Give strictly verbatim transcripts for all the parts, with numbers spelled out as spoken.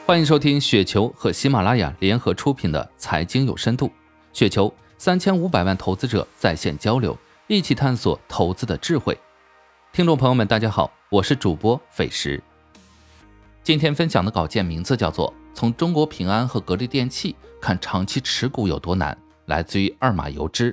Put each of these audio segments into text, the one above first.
欢迎收听雪球和喜马拉雅联合出品的财经有深度。雪球三千五百万投资者在线交流，一起探索投资的智慧。听众朋友们大家好，我是主播斐石。今天分享的稿件名字叫做从中国平安和格力电器看长期持股有多难，来自于二马游之。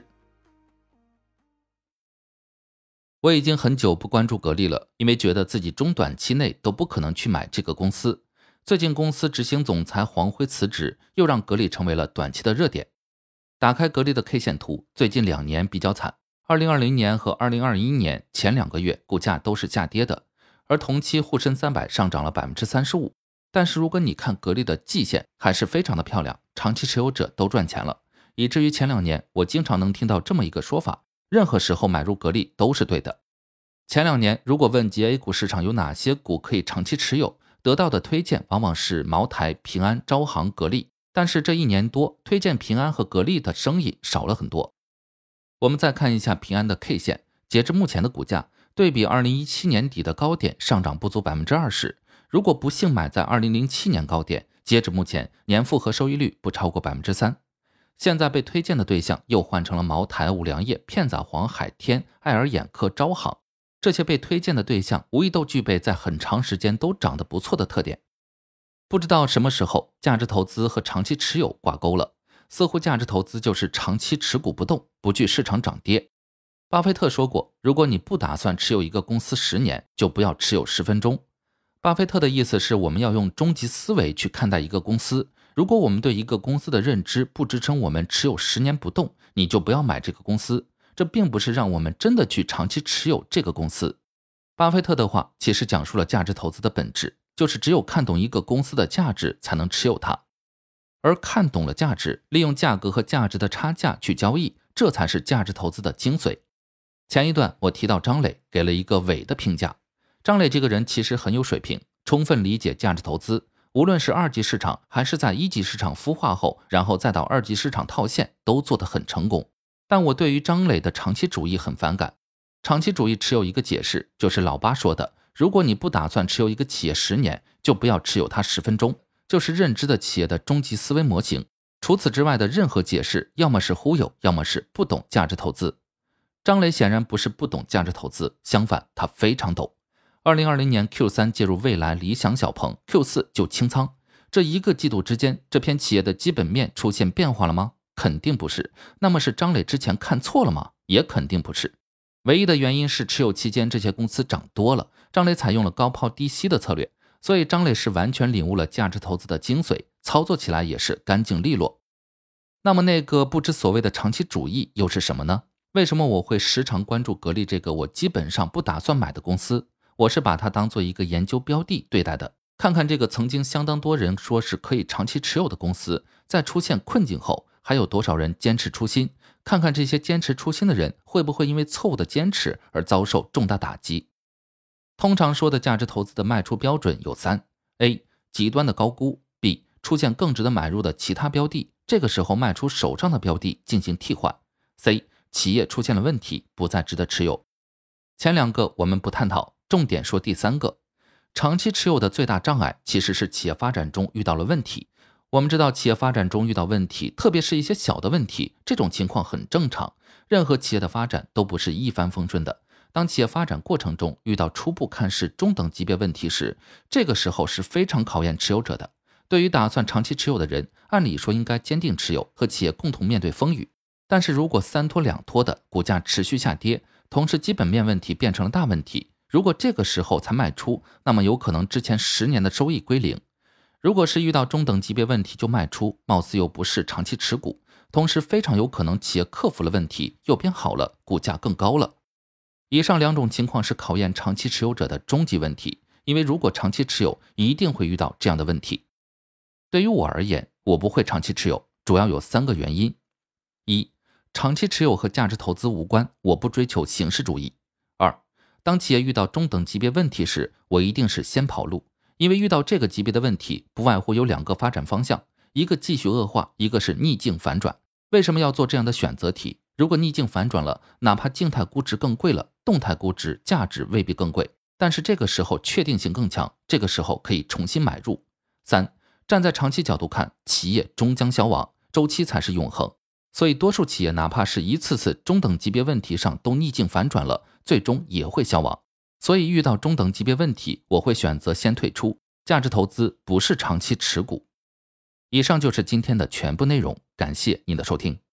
我已经很久不关注格力了，因为觉得自己中短期内都不可能去买这个公司。最近公司执行总裁黄辉辞职，又让格力成为了短期的热点。打开格力的 K 线图，最近两年比较惨，二零二零年和二零二一年前两个月股价都是下跌的，而同期沪深三百上涨了 百分之三十五。 但是如果你看格力的季线，还是非常的漂亮，长期持有者都赚钱了，以至于前两年我经常能听到这么一个说法，任何时候买入格力都是对的。前两年如果问及 A 股市场有哪些股可以长期持有，得到的推荐往往是茅台、平安、招行、格力，但是这一年多推荐平安和格力的生意少了很多。我们再看一下平安的 K 线，截至目前的股价对比二零一七年底的高点上涨不足 百分之二十， 如果不幸买在二零零七年高点，截至目前年复合收益率不超过 百分之三。 现在被推荐的对象又换成了茅台、五粮液、片仔癀、海天、爱尔眼科、招行，这些被推荐的对象无疑都具备在很长时间都涨得不错的特点。不知道什么时候价值投资和长期持有挂钩了，似乎价值投资就是长期持股不动，不惧市场涨跌。巴菲特说过，如果你不打算持有一个公司十年，就不要持有十分钟。巴菲特的意思是我们要用终极思维去看待一个公司，如果我们对一个公司的认知不支撑我们持有十年不动，你就不要买这个公司。这并不是让我们真的去长期持有这个公司。巴菲特的话其实讲述了价值投资的本质，就是只有看懂一个公司的价值才能持有它。而看懂了价值，利用价格和价值的差价去交易，这才是价值投资的精髓。前一段我提到张磊给了一个伪的评价，张磊这个人其实很有水平，充分理解价值投资，无论是二级市场还是在一级市场孵化后，然后再到二级市场套现，都做得很成功。但我对于张磊的长期主义很反感。长期主义持有一个解释，就是老八说的，如果你不打算持有一个企业十年，就不要持有它十分钟，就是认知的企业的终极思维模型。除此之外的任何解释，要么是忽悠，要么是不懂价值投资。张磊显然不是不懂价值投资，相反他非常懂。二零二零年 Q 三 介入蔚来、理想、小鹏， Q 四 就清仓，这一个季度之间，这篇企业的基本面出现变化了吗？肯定不是。那么是张磊之前看错了吗？也肯定不是。唯一的原因是持有期间这些公司涨多了，张磊采用了高抛低吸的策略，所以张磊是完全领悟了价值投资的精髓，操作起来也是干净利落。那么那个不知所谓的长期主义又是什么呢？为什么我会时常关注格力这个我基本上不打算买的公司？我是把它当做一个研究标的对待的，看看这个曾经相当多人说是可以长期持有的公司，在出现困境后还有多少人坚持初心，看看这些坚持初心的人会不会因为错误的坚持而遭受重大打击。通常说的价值投资的卖出标准有三： A. 极端的高估， B. 出现更值得买入的其他标的，这个时候卖出手上的标的进行替换， C. 企业出现了问题，不再值得持有。前两个我们不探讨，重点说第三个。长期持有的最大障碍其实是企业发展中遇到了问题。我们知道企业发展中遇到问题，特别是一些小的问题，这种情况很正常，任何企业的发展都不是一帆风顺的。当企业发展过程中遇到初步看似中等级别问题时，这个时候是非常考验持有者的。对于打算长期持有的人，按理说应该坚定持有，和企业共同面对风雨。但是如果三拖两拖的股价持续下跌，同时基本面问题变成了大问题，如果这个时候才卖出，那么有可能之前十年的收益归零。如果是遇到中等级别问题就卖出，貌似又不是长期持股，同时非常有可能企业克服了问题，又变好了，股价更高了。以上两种情况是考验长期持有者的终极问题，因为如果长期持有，一定会遇到这样的问题。对于我而言，我不会长期持有，主要有三个原因。一、长期持有和价值投资无关，我不追求形式主义。二、当企业遇到中等级别问题时，我一定是先跑路。因为遇到这个级别的问题，不外乎有两个发展方向，一个继续恶化，一个是逆境反转。为什么要做这样的选择题？如果逆境反转了，哪怕静态估值更贵了，动态估值价值未必更贵，但是这个时候确定性更强，这个时候可以重新买入。三、 站在长期角度看，企业终将消亡，周期才是永恒。所以多数企业哪怕是一次次中等级别问题上都逆境反转了，最终也会消亡。所以遇到中等级别问题，我会选择先退出。价值投资不是长期持股。以上就是今天的全部内容，感谢您的收听。